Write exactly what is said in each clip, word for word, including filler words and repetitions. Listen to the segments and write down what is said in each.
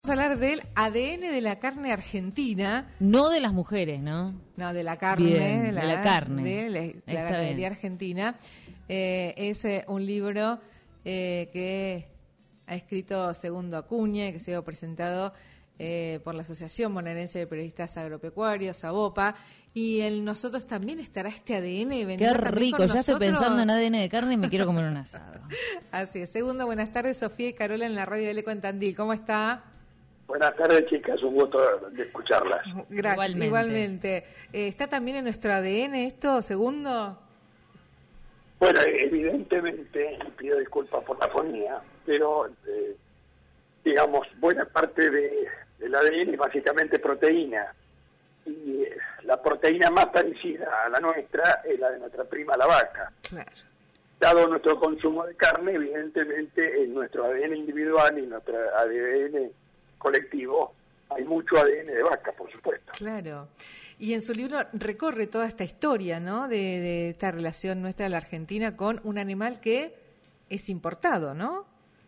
a hablar del A D N de la carne argentina. No de las mujeres, ¿no? No, de la carne. Bien, de, la, de la carne. De la, de la ganadería bien. Argentina. Eh, es eh, un libro eh, que ha escrito Segundo Acuña, que ha sido presentado eh, por la Asociación Bonaerense de Periodistas Agropecuarios, ABOPA, y en nosotros también estará este A D N. Qué rico, ya nosotros. Estoy pensando en A D N de carne y me quiero comer un asado. Así es. Segundo, buenas tardes, Sofía y Carola en la radio del Eco en Tandil. ¿Cómo está? Buenas tardes, chicas, un gusto de escucharlas. Gracias, igualmente. igualmente. Eh, ¿Está también en nuestro A D N esto, Segundo? Bueno, evidentemente, pido disculpas por la fonía, pero eh, digamos, buena parte de, del A D N es básicamente proteína, y eh, la proteína más parecida a la nuestra es la de nuestra prima la vaca. Claro. Dado nuestro consumo de carne, evidentemente en nuestro A D N individual y nuestro A D N colectivo hay mucho A D N de vaca, por supuesto. Claro. Y en su libro recorre toda esta historia, ¿no?, de, de esta relación nuestra de la Argentina con un animal que es importado, ¿no?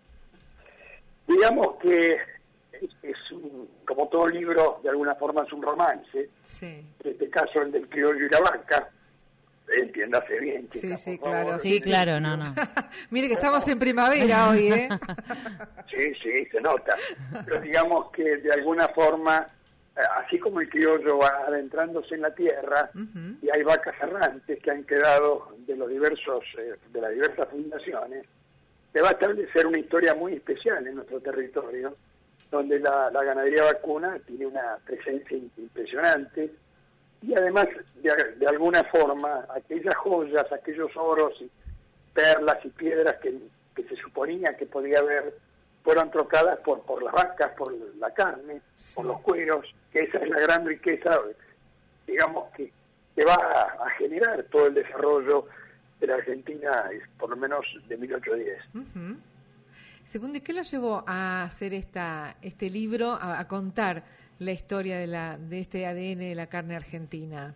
Digamos que es, es un, como todo libro, de alguna forma es un romance. Sí. En este caso el del criollo y la vaca. Entiéndase bien, chicas, sí, sí, por claro, favor. sí, claro, no, no. Mire que estamos en primavera hoy, ¿eh? Sí, sí, se nota. Pero digamos que de alguna forma, así como el criollo va adentrándose en la tierra, uh-huh. y hay vacas errantes que han quedado de los diversos, eh, de las diversas fundaciones, se va a establecer una historia muy especial en nuestro territorio, donde la, la ganadería vacuna tiene una presencia impresionante. Y además, de, de alguna forma, aquellas joyas, aquellos oros, y perlas y piedras que, que se suponía que podía haber, fueron trocadas por, por las vacas, por la carne, sí. por los cueros, que esa es la gran riqueza, digamos, que, que va a, a generar todo el desarrollo de la Argentina, por lo menos de mil ochocientos diez. Uh-huh. Segundo, ¿y qué lo llevó a hacer esta este libro, a, a contar la historia de la de este A D N de la carne argentina?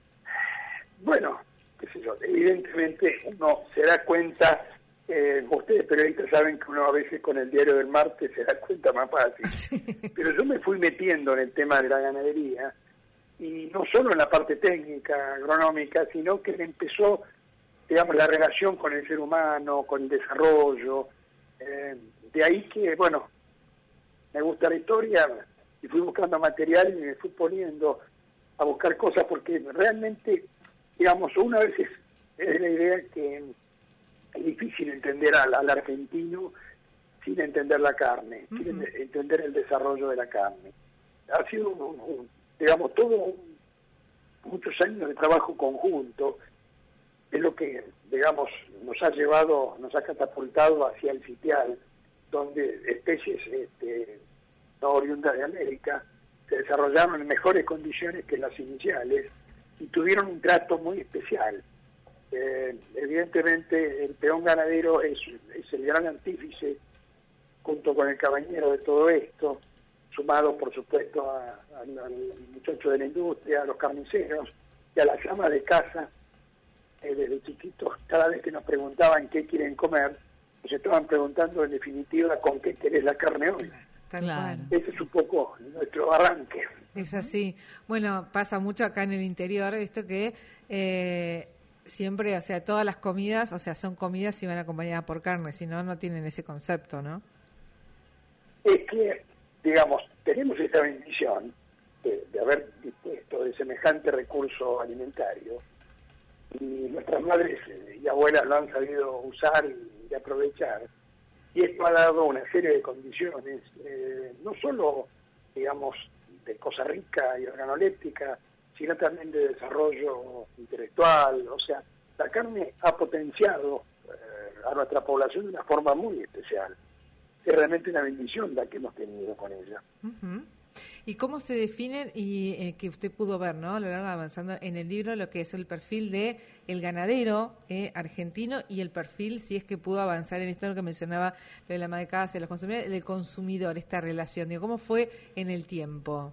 Bueno, qué sé yo, evidentemente uno se da cuenta, eh, ustedes periodistas saben que uno a veces con el diario del martes se da cuenta más fácil, sí. Pero yo me fui metiendo en el tema de la ganadería, y no solo en la parte técnica, agronómica, sino que me empezó, digamos, la relación con el ser humano, con el desarrollo, eh, de ahí que, bueno, me gusta la historia, y fui buscando material y me fui poniendo a buscar cosas porque realmente, digamos, una vez es, es la idea que es difícil entender al, al argentino sin entender la carne, uh-huh. sin entender el desarrollo de la carne. Ha sido, un, un, un, digamos, todo un, muchos años de trabajo conjunto, es lo que, digamos, nos ha llevado, nos ha catapultado hacia el sitial, donde especies este, no oriundas de América se desarrollaron en mejores condiciones que las iniciales y tuvieron un trato muy especial. Eh, evidentemente el peón ganadero es, es el gran artífice, junto con el cabañero, de todo esto, sumado por supuesto a, a, al muchacho de la industria, a los carniceros y a las amas de casa. Eh, desde chiquitos, cada vez que nos preguntaban qué quieren comer, nos estaban preguntando en definitiva con qué querés la carne hoy. Tal cual. Ese es un poco nuestro arranque. Es así. Bueno, pasa mucho acá en el interior, esto que eh, siempre, o sea, todas las comidas, o sea, son comidas y van acompañadas por carne, si no, no tienen ese concepto, ¿no? Es que, digamos, tenemos esta bendición de, de haber dispuesto de semejante recurso alimentario, y nuestras madres y abuelas lo han sabido usar y, y aprovechar. Y esto ha dado una serie de condiciones, eh, no solo, digamos, de cosa rica y organoléptica, sino también de desarrollo intelectual. O sea, la carne ha potenciado eh, a nuestra población de una forma muy especial. Es realmente una bendición la que hemos tenido con ella. Uh-huh. ¿Y cómo se definen, y eh, que usted pudo ver, ¿no?, a lo largo de avanzando en el libro, lo que es el perfil de el ganadero eh, argentino y el perfil, si es que pudo avanzar en esto, lo que mencionaba, lo de la ama de casa, de los consumidores, del consumidor, esta relación? Digo, ¿cómo fue en el tiempo?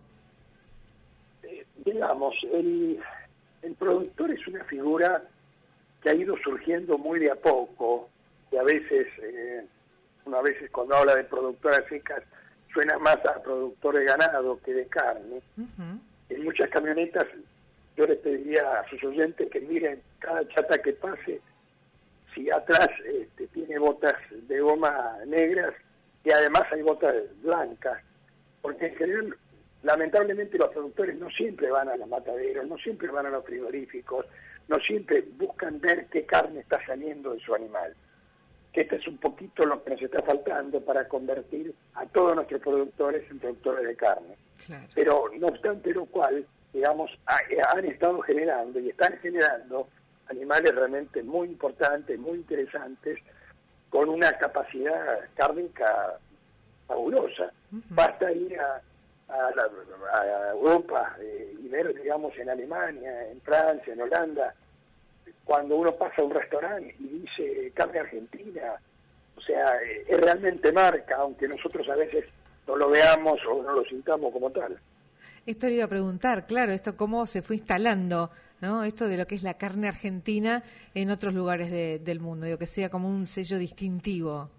Eh, digamos, el, el productor es una figura que ha ido surgiendo muy de a poco, y a veces, eh, una veces cuando habla de productoras secas, suena más a productor de ganado que de carne. Uh-huh. En muchas camionetas yo les pediría a sus oyentes que miren cada chata que pase, si atrás este, tiene botas de goma negras y además hay botas blancas, porque en general, lamentablemente los productores no siempre van a los mataderos, no siempre van a los frigoríficos, no siempre buscan ver qué carne está saliendo de su animal. Que este es un poquito lo que nos está faltando para convertir a todos nuestros productores en productores de carne. Claro. Pero no obstante lo cual, digamos, ha, han estado generando y están generando animales realmente muy importantes, muy interesantes, con una capacidad cárnica fabulosa. Uh-huh. Basta ir a, a, la, a Europa eh, y ver, digamos, en Alemania, en Francia, en Holanda, cuando uno pasa a un restaurante y dice carne argentina, o sea, eh, es realmente marca, aunque nosotros a veces no lo veamos o no lo sintamos como tal. Esto le iba a preguntar, claro, esto cómo se fue instalando, ¿no? Esto de lo que es la carne argentina en otros lugares de, del mundo, digo, que sea como un sello distintivo.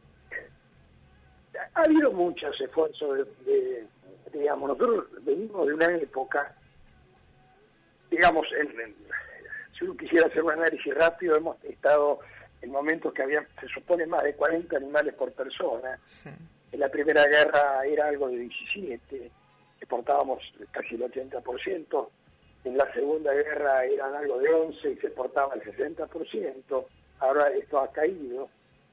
Ha habido muchos esfuerzos, de, de, digamos, nosotros venimos de una época, digamos, en, en, si uno quisiera hacer un análisis rápido, hemos estado en momentos que había, se supone, más de cuarenta animales por persona. Sí. En la Primera Guerra era algo de diecisiete, exportábamos casi el ochenta por ciento. En la Segunda Guerra eran algo de once y se exportaba el sesenta por ciento. Ahora esto ha caído.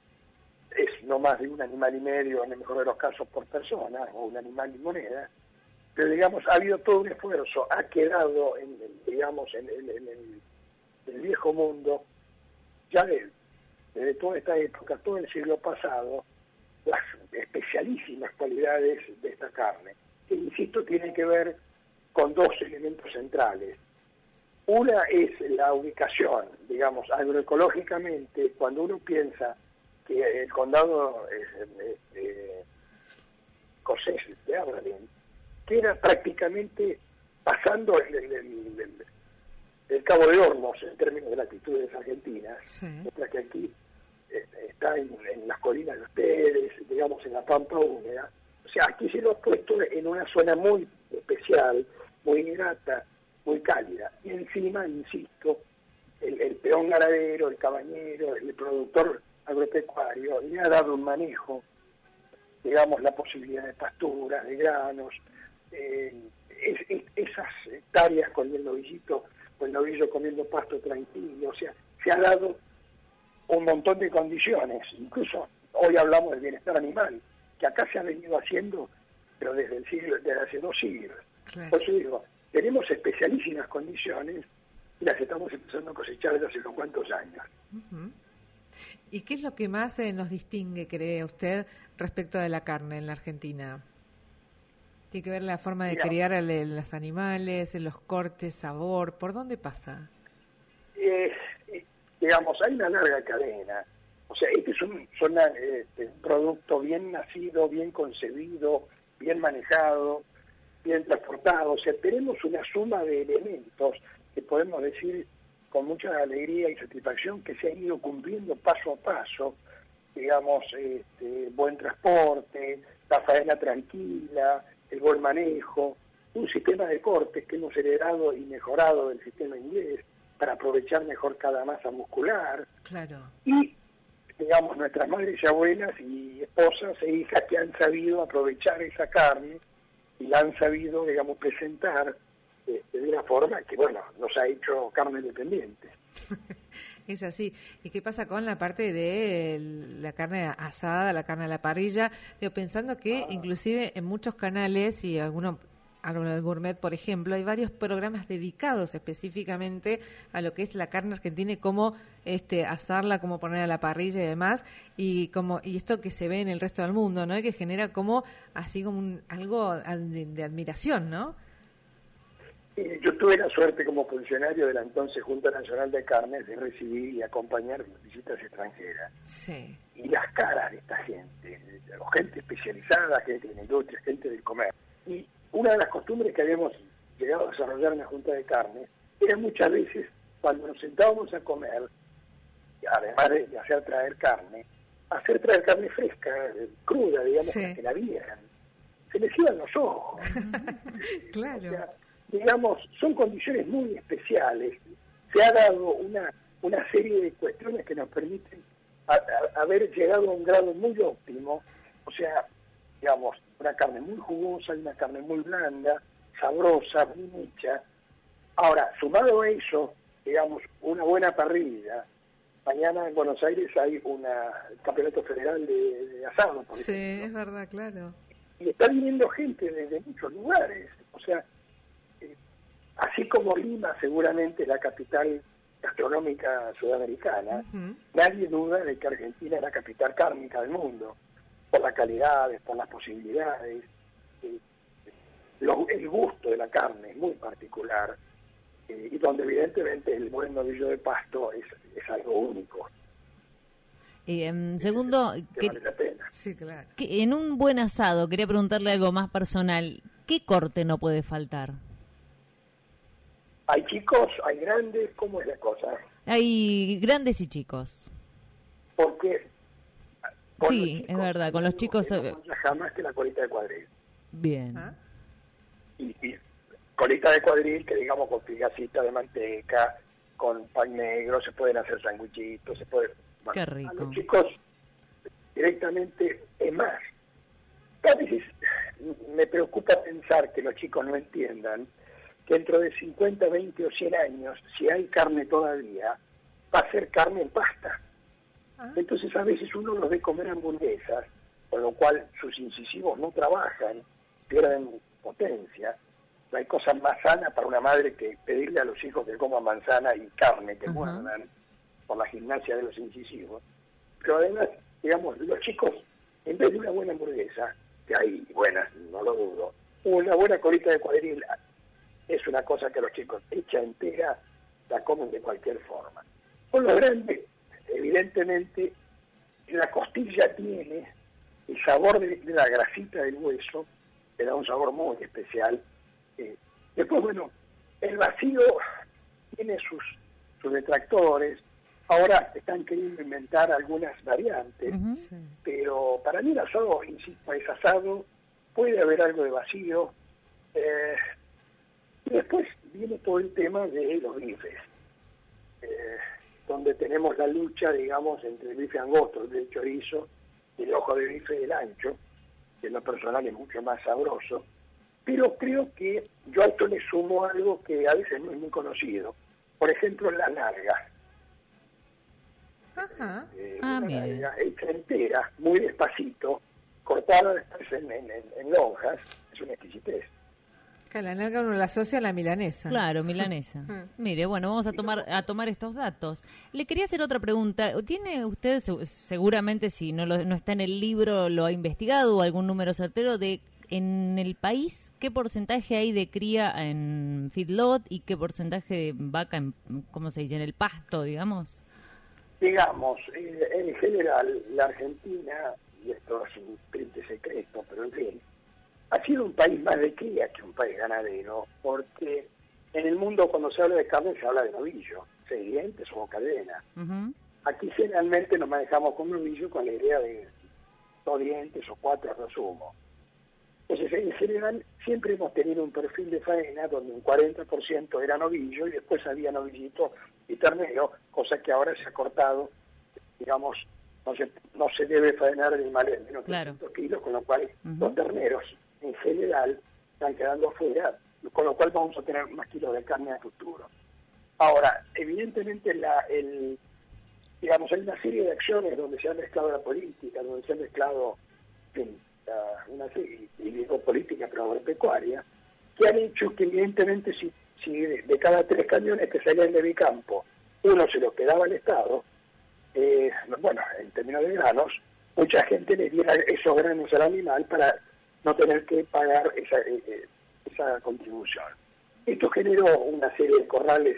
Es no más de un animal y medio, en el mejor de los casos, por persona, o un animal y moneda. Pero, digamos, ha habido todo un esfuerzo. Ha quedado, en, digamos, en, en, en el del viejo mundo, ya de, desde toda esta época, todo el siglo pasado, las especialísimas cualidades de esta carne, que, insisto, tienen que ver con dos elementos centrales. Una es la ubicación, digamos, agroecológicamente, cuando uno piensa que el condado eh, eh, Cosés de Aberdeen queda prácticamente pasando el, el, el, el el Cabo de Hornos en términos de latitudes argentinas, sí. Mientras que aquí eh, está en, en las colinas de ustedes, digamos en la pampa húmeda. O sea, aquí se lo ha puesto en una zona muy especial, muy grata, muy cálida. Y encima, insisto, el, el peón ganadero, el cabañero, el productor agropecuario le ha dado un manejo, digamos, la posibilidad de pasturas, de granos, eh, es, es, esas hectáreas con el novillito, con el novillo comiendo pasto tranquilo, o sea, se ha dado un montón de condiciones, incluso hoy hablamos del bienestar animal, que acá se ha venido haciendo, pero desde el siglo, desde hace dos siglos. Claro. Por eso digo, tenemos especialísimas condiciones y las estamos empezando a cosechar desde hace unos cuantos años. Uh-huh. ¿Y qué es lo que más eh, nos distingue, cree usted, respecto de la carne en la Argentina? ¿Tiene que ver la forma de Mira, criar a los animales, los cortes, sabor? ¿Por dónde pasa? Eh, eh, digamos, hay una larga cadena. O sea, este es un, son, este, un producto bien nacido, bien concebido, bien manejado, bien transportado. O sea, tenemos una suma de elementos que podemos decir con mucha alegría y satisfacción que se han ido cumpliendo paso a paso. Digamos, este, buen transporte, la faena tranquila, el buen manejo, un sistema de cortes que hemos heredado y mejorado del sistema inglés para aprovechar mejor cada masa muscular. Claro. Y, digamos, nuestras madres y abuelas y esposas e hijas que han sabido aprovechar esa carne y la han sabido, digamos, presentar eh, de una forma que, bueno, nos ha hecho carne independiente. Es así. ¿Y qué pasa con la parte de la carne asada, la carne a la parrilla? Yo pensando que ah. inclusive en muchos canales y algunos, algunos del Gourmet, por ejemplo, hay varios programas dedicados específicamente a lo que es la carne argentina y cómo este, asarla, cómo poner a la parrilla y demás, y como y esto que se ve en el resto del mundo, ¿no? Y que genera como así como un, algo de, de admiración, ¿no? Yo tuve la suerte como funcionario de la entonces Junta Nacional de Carnes de recibir y acompañar visitas extranjeras. Sí. Y las caras de esta gente, gente especializada, gente de la industria, gente del comercio. Y una de las costumbres que habíamos llegado a desarrollar en la Junta de Carnes era muchas veces cuando nos sentábamos a comer, además de hacer traer carne, hacer traer carne fresca, cruda, digamos, sí. para que la vieran. se les iban los ojos. Claro. O sea, digamos, son condiciones muy especiales. Se ha dado una, una serie de cuestiones que nos permiten a, a, haber llegado a un grado muy óptimo. O sea, digamos, una carne muy jugosa y una carne muy blanda, sabrosa, bien hecha. Ahora, sumado a eso, digamos, una buena parrilla. Mañana en Buenos Aires hay una el campeonato federal de, de asado, por Sí, ejemplo. es verdad, claro. Y está viniendo gente desde muchos lugares. O sea, eh, así como Lima seguramente es la capital gastronómica sudamericana, Uh-huh. nadie duda de que Argentina es la capital cárnica del mundo, por las calidades, por las posibilidades. Eh, lo, el gusto de la carne es muy particular. Eh, y donde evidentemente el buen novillo de pasto es, es algo único. Eh, em, segundo, que que, vale la pena. Sí, claro. que en un buen asado, quería preguntarle algo más personal, ¿qué corte no puede faltar? Hay chicos, hay grandes, ¿cómo es la cosa? Hay grandes y chicos. Porque con Sí, los chicos, es verdad, con los chicos, no eh, mancha jamás que la colita de cuadril. Bien. ¿Ah? Y, y colita de cuadril que digamos con figacita de manteca, con pan negro, se pueden hacer sanguichitos, se puede... Bueno, Qué rico. a los chicos directamente es más. A veces me preocupa pensar que los chicos no entiendan que dentro de cincuenta, veinte o cien años, si hay carne todavía, va a ser carne en pasta. Ah. Entonces a veces uno los ve comer hamburguesas, con lo cual sus incisivos no trabajan, pierden potencia. No hay cosa más sana para una madre que pedirle a los hijos que coman manzana y carne que Ajá. muerdan por la gimnasia de los incisivos. Pero además, digamos, los chicos, en vez de una buena hamburguesa, que hay buenas, no lo dudo, una buena colita de cuadril es una cosa que los chicos, hecha entera, la comen de cualquier forma. Con los grandes, evidentemente, la costilla tiene el sabor de, de la grasita del hueso, le da un sabor muy especial. Eh, después, bueno, el vacío tiene sus, sus detractores. Ahora están queriendo inventar algunas variantes, Ujú. Sí. pero para mí el asado, insisto, es asado, puede haber algo de vacío. Eh, y después viene todo el tema de los bifes, eh, donde tenemos la lucha, digamos, entre el bife angosto, el de chorizo, y el ojo de bife del ancho, que en lo personal es mucho más sabroso. Pero creo que yo a esto le sumo algo que a veces no es muy conocido. Por ejemplo, la nalga. Ajá. Eh, Ah, una mire. nalga hecha entera, muy despacito, cortada después en, en, en- en lonjas, es una exquisitez. Que la nalga uno la asocia a la milanesa. Claro, milanesa. Mm. Mire, bueno, vamos a tomar a tomar estos datos. Le quería hacer otra pregunta. ¿Tiene usted, se- seguramente si no, lo, no está en el libro, lo ha investigado o algún número certero de en el país qué porcentaje hay de cría en feedlot y qué porcentaje de vaca, en, ¿cómo se dice? En el pasto, digamos. Digamos, eh, en general, la Argentina, y esto es un triste secreto, pero en fin, ha sido un país más de cría que un país ganadero, porque en el mundo cuando se habla de carne se habla de novillo, seis dientes o cadena. Ujú. Aquí generalmente nos manejamos con novillo con la idea de dos dientes o cuatro a lo sumo. Entonces, en general, siempre hemos tenido un perfil de faena donde un cuarenta por ciento era novillo y después había novillito y ternero, cosa que ahora se ha cortado, digamos, no se, no se debe faenar animales de menos de Claro. trescientos kilos, con lo cual Ujú. los terneros en general están quedando afuera, con lo cual vamos a tener más kilos de carne a futuro. Ahora, evidentemente, la, el, digamos, hay una serie de acciones donde se ha mezclado la política, donde se ha mezclado, en fin, la- una serie, y digo política, pero agropecuaria, que han hecho que evidentemente si, si de, de cada tres camiones que salían de mi campo, uno se lo quedaba al Estado, eh, bueno, en términos de granos, mucha gente le diera esos granos al animal para no tener que pagar esa, eh, eh, esa contribución. Esto generó una serie de corrales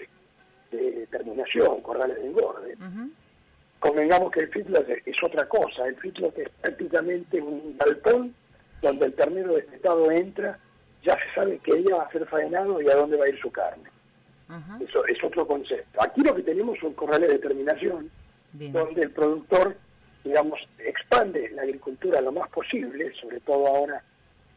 de terminación, corrales de engorde. Ujú. Convengamos que el feedlot es, es otra cosa. El feedlot es prácticamente un galpón donde el ternero destetado entra, ya se sabe qué día va a ser faenado y a dónde va a ir su carne. Ajá. Eso es otro concepto. Aquí lo que tenemos son corrales de terminación, Bien. donde el productor, digamos, expande la agricultura lo más posible, sobre todo ahora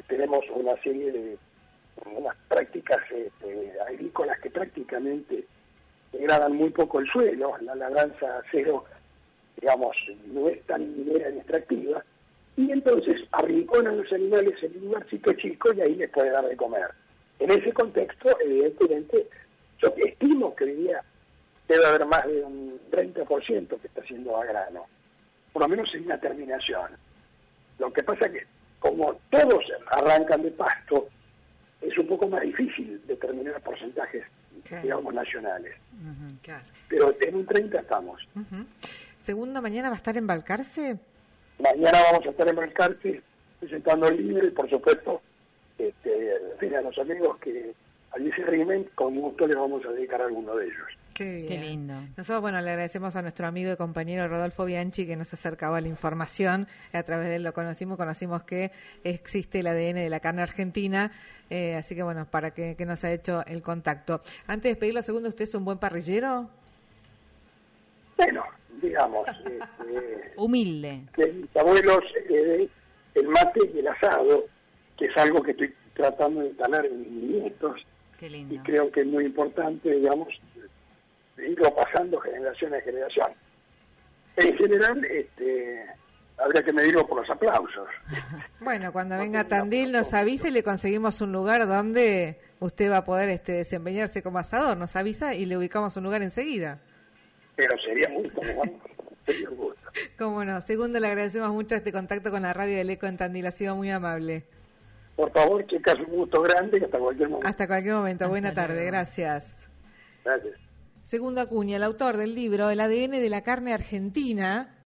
tenemos una serie de unas prácticas este, agrícolas que prácticamente degradan muy poco el suelo. La labranza cero, digamos, no es tan minera ni extractiva, y entonces arrinconan los animales en un lugarcito chico y ahí les puede dar de comer. En ese contexto, evidentemente, yo estimo que hoy día debe haber más de un treinta por ciento que está haciendo a grano, por lo menos en una terminación. Lo que pasa que, como todos arrancan de pasto, es un poco más difícil determinar porcentajes, claro, digamos, nacionales. Uh-huh, claro. Pero en un treinta estamos. Uh-huh. Segundo, ¿mañana va a estar en Balcarce? Mañana vamos a estar en Balcarce presentando el libro y, por supuesto, este, a los amigos que allí se rimen, con gusto les vamos a dedicar a alguno de ellos. Qué bien. Qué lindo. Nosotros, bueno, le agradecemos a nuestro amigo y compañero Rodolfo Bianchi que nos acercaba la información. A través de él lo conocimos, conocimos que existe el A D N de la carne argentina. Eh, así que, bueno, para que, que nos ha hecho el contacto. Antes de despedirlo, segundo, ¿usted es un buen parrillero? Bueno, digamos. Este, humilde. De mis abuelos, eh, el mate y el asado, que es algo que estoy tratando de instalar en mis nietos. Qué lindo. Y creo que es muy importante, digamos, irlo pasando generación a generación. En general, este, habría que medirlo por los aplausos. Bueno, cuando venga a Tandil nos avisa y le conseguimos un lugar donde usted va a poder este, desempeñarse como asador. Nos avisa y le ubicamos un lugar enseguida. Pero sería un gusto, ¿no? Sería un gusto. Cómo no. Segundo, le agradecemos mucho este contacto con la radio del Eco en Tandil. Ha sido muy amable. Por favor, chicas, un gusto grande y hasta cualquier momento. Hasta cualquier momento. Buena Hasta tarde. luego. Gracias. Gracias. Segundo Acuña, el autor del libro El A D N de la carne argentina.